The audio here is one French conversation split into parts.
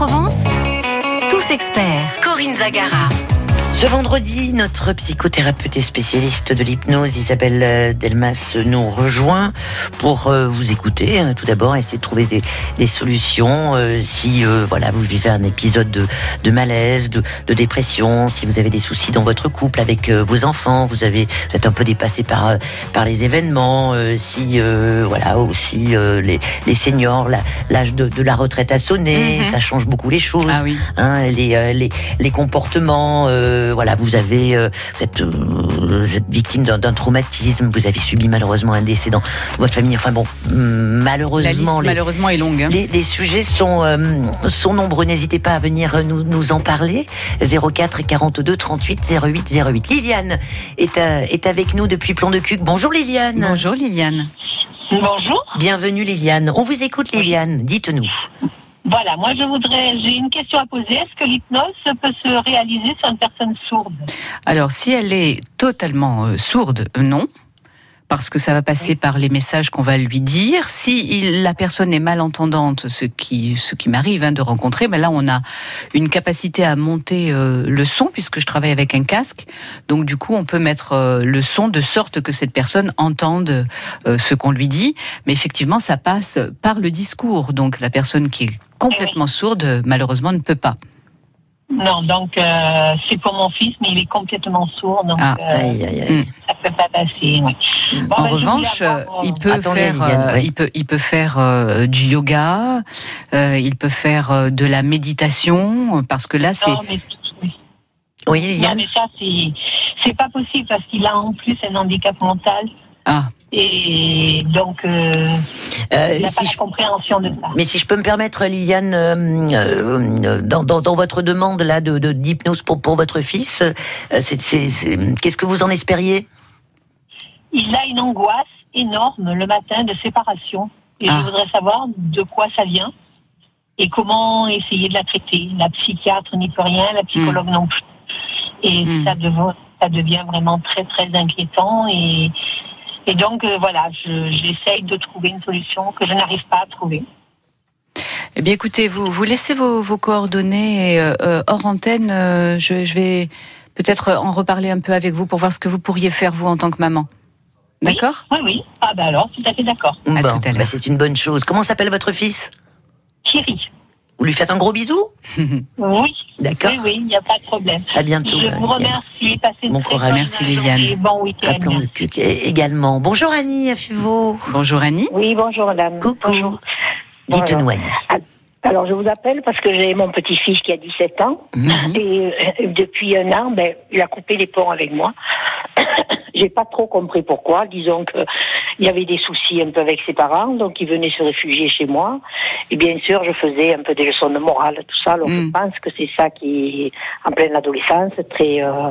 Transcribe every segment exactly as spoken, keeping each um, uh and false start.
Provence, tous experts. Corinne Zagara. Ce vendredi, notre psychothérapeute et spécialiste de l'hypnose, Isabelle Delmas, nous rejoint pour euh, vous écouter. Hein, tout d'abord, essayer de trouver des, des solutions. Euh, si euh, voilà, vous vivez un épisode de, de malaise, de, de dépression, si vous avez des soucis dans votre couple avec euh, vos enfants, vous avez, vous êtes un peu dépassé par euh, par les événements. Euh, si euh, voilà, aussi euh, les, les seniors, la, l'âge de, de la retraite a sonné, mm-hmm. ça change beaucoup les choses. Ah oui. Hein, les, euh, les les comportements. Euh, Voilà, vous avez, euh, vous, êtes, euh, vous êtes victime d'un, d'un traumatisme, vous avez subi malheureusement un décès dans votre famille. Enfin bon, malheureusement, la liste, les, malheureusement est longue. Hein. Les, les sujets sont euh, sont nombreux. N'hésitez pas à venir nous nous en parler. zéro quatre quarante-deux trente-huit zéro huit zéro huit. Liliane est à, est avec nous depuis Plan de Cuques. Bonjour Liliane. Bonjour Liliane. Bonjour. Bienvenue Liliane. On vous écoute Liliane. Dites-nous. Voilà, moi je voudrais, j'ai une question à poser. Est-ce que l'hypnose peut se réaliser sur une personne sourde ? Alors, si elle est totalement euh, sourde, euh, non. Parce que ça va passer oui. par les messages qu'on va lui dire. Si il, la personne est malentendante, ce qui, ce qui m'arrive hein, de rencontrer, ben là on a une capacité à monter euh, le son, puisque je travaille avec un casque. Donc du coup on peut mettre euh, le son de sorte que cette personne entende euh, ce qu'on lui dit. Mais effectivement ça passe par le discours. Donc la personne qui est complètement oui. sourde, malheureusement ne peut pas. Non, donc euh, c'est pour mon fils, mais il est complètement sourd, donc ah, euh, aïe, aïe, aïe. ça peut pas passer. Oui. Bon, en ben, revanche, avoir, il peut Attendez, faire, Liliane, euh, oui. il peut, il peut faire euh, du yoga, euh, il peut faire euh, de la méditation, parce que là, c'est. Non, mais, oui. oui, Liliane. Non, mais ça, c'est, c'est pas possible parce qu'il a en plus un handicap mental. Ah. Et donc, euh, euh, il n'a si pas je... la compréhension de ça. Mais si je peux me permettre, Liliane, euh, euh, dans, dans, dans votre demande là de, de d'hypnose pour pour votre fils, euh, c'est, c'est, c'est, qu'est-ce que vous en espériez ? Il a une angoisse énorme le matin de séparation, et ah. je voudrais savoir de quoi ça vient et comment essayer de la traiter. La psychiatre n'y peut rien, la psychologue mmh. non plus, et mmh. ça devient ça devient vraiment très très inquiétant et Et donc, euh, voilà, je, j'essaye de trouver une solution que je n'arrive pas à trouver. Eh bien, écoutez, vous, vous laissez vos, vos coordonnées et, euh, hors antenne. Euh, je, je vais peut-être en reparler un peu avec vous pour voir ce que vous pourriez faire, vous, en tant que maman. D'accord ? Oui, oui. oui. Ah ben alors, tout à fait d'accord. Bon, à tout à l'heure. Bah, c'est une bonne chose. Comment s'appelle votre fils ? Thierry. Vous lui faites un gros bisou ? Oui. D'accord. Oui, oui, il n'y a pas de problème. À bientôt. Je vous remercie. Passez une bon très courage. bonne Merci Liliane. Et bon week-end. À Plan de Cuques également. Bonjour Annie, affez-vous. Bonjour Annie. Oui, bonjour madame. Coucou. Bonjour. Dites-nous Annie. Alors je vous appelle parce que j'ai mon petit-fils qui a dix-sept ans mm-hmm. et euh, depuis un an, ben, il a coupé les ponts avec moi. J'ai pas trop compris pourquoi. Disons que il y avait des soucis un peu avec ses parents, donc il venait se réfugier chez moi. Et bien sûr, je faisais un peu des leçons de morale, tout ça. Alors mm. je pense que c'est ça qui, en pleine adolescence, très euh,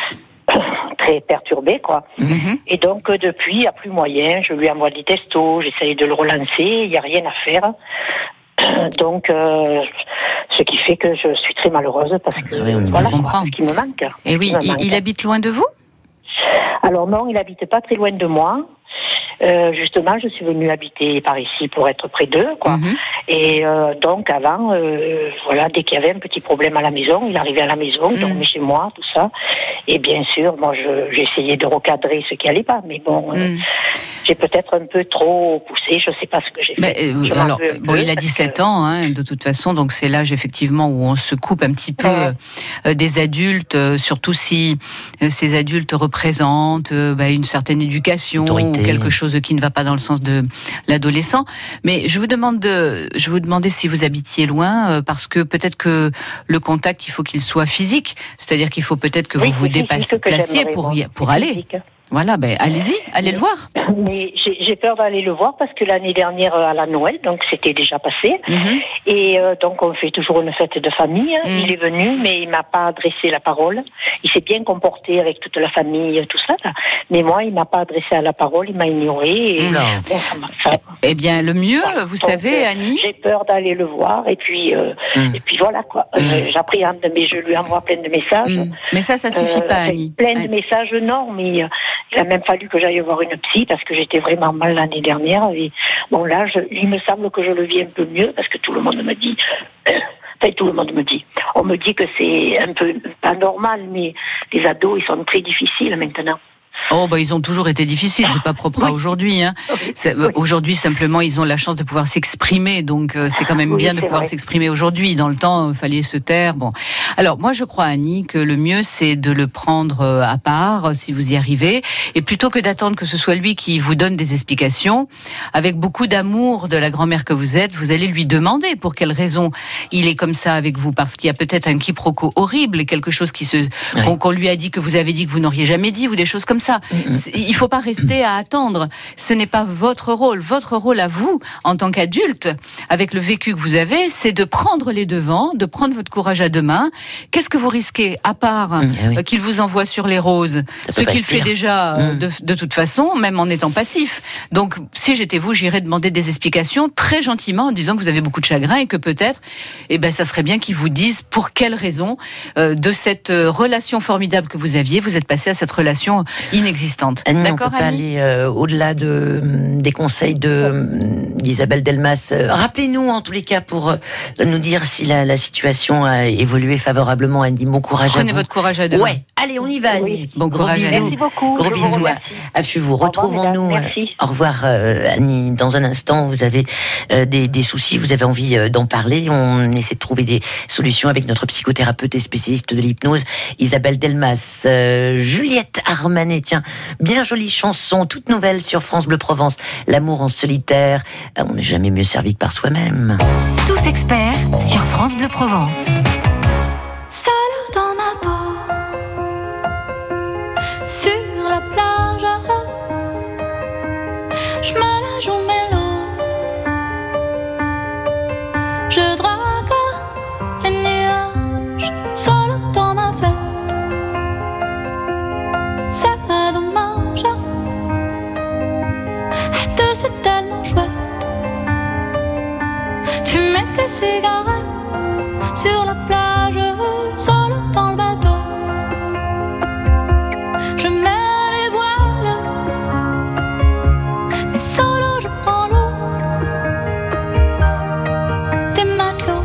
très perturbé, quoi. Mm-hmm. Et donc depuis, il n'y a plus moyen. Je lui envoie des textos, j'essaye de le relancer. Il n'y a rien à faire. Donc, euh, ce qui fait que je suis très malheureuse parce que oui, voilà ce qui me manque. Et oui, il, il habite loin de vous ? Alors non, il habite pas très loin de moi. Euh, justement, je suis venue habiter par ici pour être près d'eux, quoi. Mm-hmm. Et euh, donc avant, euh, voilà, dès qu'il y avait un petit problème à la maison, il arrivait à la maison, il mm. dormait chez moi, tout ça. Et bien sûr, moi, je, j'essayais de recadrer ce qui allait pas, mais bon, mm. euh, j'ai peut-être un peu trop poussé. Je sais pas ce que j'ai fait. Mais, euh, alors, bon, il a dix-sept que... ans, hein, de toute façon, donc c'est l'âge effectivement où on se coupe un petit peu ouais. euh, des adultes, euh, surtout si euh, ces adultes représentent euh, bah, une certaine éducation Autorité. Ou quelque chose qui ne va pas dans le sens de l'adolescent. Mais je vous demande de, je vous demandais si vous habitiez loin, euh, parce que peut-être que le contact, il faut qu'il soit physique. C'est-à-dire qu'il faut peut-être que oui, vous vous déplaciez pour, y, pour aller. Physique. Voilà, ben allez-y, allez le voir. Mais j'ai, j'ai peur d'aller le voir parce que l'année dernière à la Noël, donc c'était déjà passé, mm-hmm. et euh, donc on fait toujours une fête de famille. Mm. Il est venu, mais il m'a pas adressé la parole. Il s'est bien comporté avec toute la famille, tout ça, là. Mais moi, il m'a pas adressé à la parole, il m'a ignoré. Et non. Bon, ça m'a, ça... Eh bien, le mieux, voilà. vous donc, savez, euh, Annie. J'ai peur d'aller le voir, et puis euh, mm. et puis voilà quoi. Mm. Euh, j'appréhende, mais je lui envoie plein de messages. Mm. Mais ça, ça suffit euh, pas, Annie. Plein Annie. de messages, non, mais euh, il a même fallu que j'aille voir une psy parce que j'étais vraiment mal l'année dernière. Et bon, là, je, il me semble que je le vis un peu mieux parce que tout le monde me dit Enfin, tout le monde me dit. On me dit que c'est un peu pas normal, mais les ados, ils sont très difficiles maintenant. Oh bah ils ont toujours été difficiles, c'est pas propre à oui. aujourd'hui. Hein. Oui. Aujourd'hui simplement ils ont la chance de pouvoir s'exprimer, donc euh, c'est quand même oui, bien de pouvoir vrai. s'exprimer aujourd'hui. Dans le temps, il fallait se taire. Bon, alors moi je crois Annie que le mieux c'est de le prendre à part si vous y arrivez, et plutôt que d'attendre que ce soit lui qui vous donne des explications, avec beaucoup d'amour de la grand-mère que vous êtes, vous allez lui demander pour quelle raison il est comme ça avec vous, parce qu'il y a peut-être un quiproquo horrible, quelque chose qui se oui. qu'on, qu'on lui a dit que vous avez dit que vous n'auriez jamais dit, ou des choses comme ça. Mm-hmm. Il ne faut pas rester à attendre. Ce n'est pas votre rôle. Votre rôle à vous, en tant qu'adulte, avec le vécu que vous avez, c'est de prendre les devants, de prendre votre courage à deux mains. Qu'est-ce que vous risquez, à part mm, oui. euh, qu'il vous envoie sur les roses, ce qu'il fait déjà euh, mm. de, de toute façon, même en étant passif. Donc, si j'étais vous, j'irais demander des explications très gentiment, en disant que vous avez beaucoup de chagrin et que peut-être, eh ben, ça serait bien qu'ils vous disent pour quelle raison euh, de cette euh, relation formidable que vous aviez, vous êtes passé à cette relation inexistante. Annie, D'accord, on peut pas Annie aller euh, au-delà de, des conseils de, d'Isabelle Delmas. Euh, rappelez-nous en tous les cas pour euh, nous dire si la, la situation a évolué favorablement. Annie, bon courage Prenez à vous. votre courage à deux mains. Ouais, allez, on y va Annie. Oui. Bon gros courage. Bisous. Merci beaucoup. Gros Je bisous à, à vous. Retrouvons-nous. Euh, au revoir euh, Annie. Dans un instant, vous avez euh, des, des soucis, vous avez envie euh, d'en parler. On essaie de trouver des solutions avec notre psychothérapeute et spécialiste de l'hypnose, Isabelle Delmas. Euh, Juliette Armanet, tiens, bien jolie chanson, toute nouvelle sur France Bleu Provence. L'amour en solitaire. Euh, on n'est jamais mieux servi que par soi-même. Tous experts sur France Bleu Provence. Seule dans ma peau, sur la plage, je me la joue mélo, je drague les nuages, seule dans ma fête. C'est dommage, être c'est tellement chouette. Tu mets tes cigarettes sur la plage, solo dans le bateau. Je mets les voiles, mais solo je prends l'eau. Tes matelots.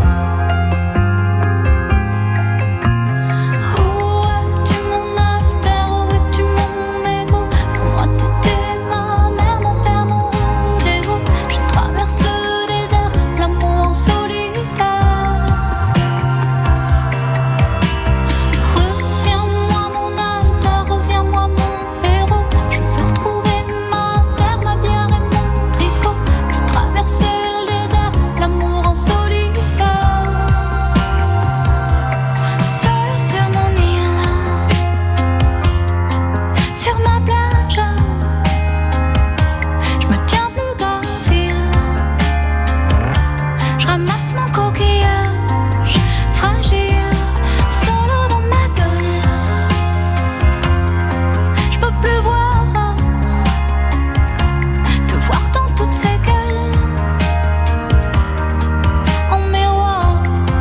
Où es-tu mon alter, où es-tu mon égo? Pour moi t'étais ma mère, mon père, mon rodéo. Je traverse le désert, l'amour en solitaire. Reviens-moi mon alter, reviens-moi mon héros. Je veux retrouver ma terre, ma bière et mon tricot. Je traverse le désert, l'amour en solitaire. Seul sur mon île, sur ma plage, je me tiens plus qu'un fil. Je ramasse mon coquillage fragile, solo dans ma gueule. Je peux plus voir, te voir dans toutes ces gueules, en miroir.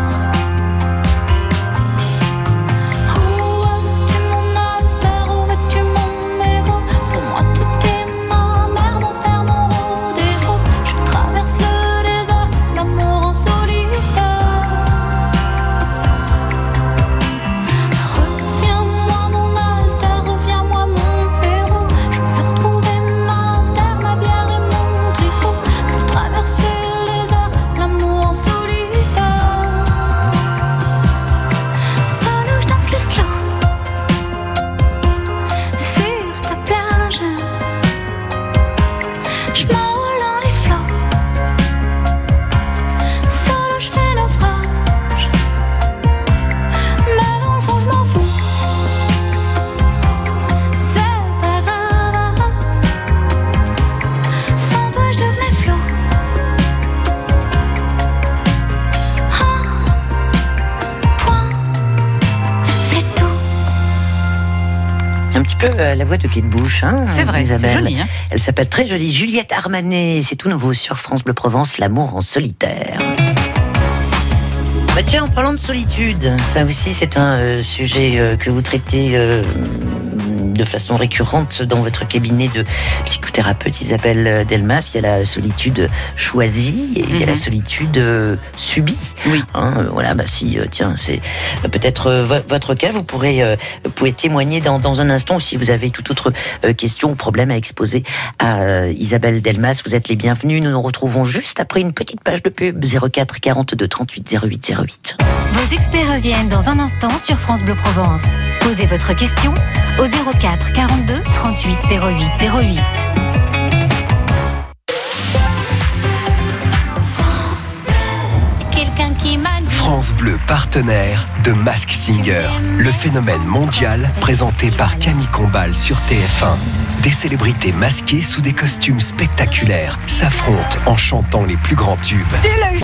Où es-tu mon alter, où es-tu mon égo? Pour moi t'étais ma mère, mon père, mon rodéo. Je traverse le désert, l'amour en solitaire. Reviens-moi mon alter, reviens-moi mon héros. Je veux retrouver ma terre, ma bière et mon tricot. Je traverse le désert, l'amour en solitaire. Solo je danse le slow sur ta plage. Je m'envole dans les flots. Solo je fais naufrage, mais dans le fond je m'en fous. C'est pas grave, sans toi je devenais flot. Un point, c'est tout. Un petit peu euh, la voix de Kate Bush, hein, C'est vrai, c'est Isabelle. joli. Hein. Elle s'appelle très jolie Juliette Armanet. C'est tout nouveau sur France Bleu Provence, l'amour en solitaire. Bah tiens, en parlant de solitude, ça aussi c'est un euh, sujet euh, que vous traitez euh, de façon récurrente dans votre cabinet de psychothérapeute Isabelle Delmas. Il y a la solitude choisie et il y a la solitude euh, subie. Oui. Hein, euh, voilà, bah si, euh, tiens, c'est euh, peut-être euh, vo- votre cas. Vous pourrez, euh, vous pouvez témoigner dans, dans un instant. Si vous avez toute autre euh, question ou problème à exposer à euh, Isabelle Delmas, vous êtes les bienvenus. Nous nous retrouvons juste après une petite page de pub. zéro quatre quarante-deux trente-huit zéro huit zéro huit. Vos experts reviennent dans un instant sur France Bleu Provence. Posez votre question au zéro quatre quarante-deux trente-huit zéro huit zéro huit. Quelqu'un qui m'a dit France Bleu, partenaire de Mask Singer, le phénomène mondial présenté par Camille Combal sur T F un. Des célébrités masquées sous des costumes spectaculaires s'affrontent en chantant les plus grands tubes.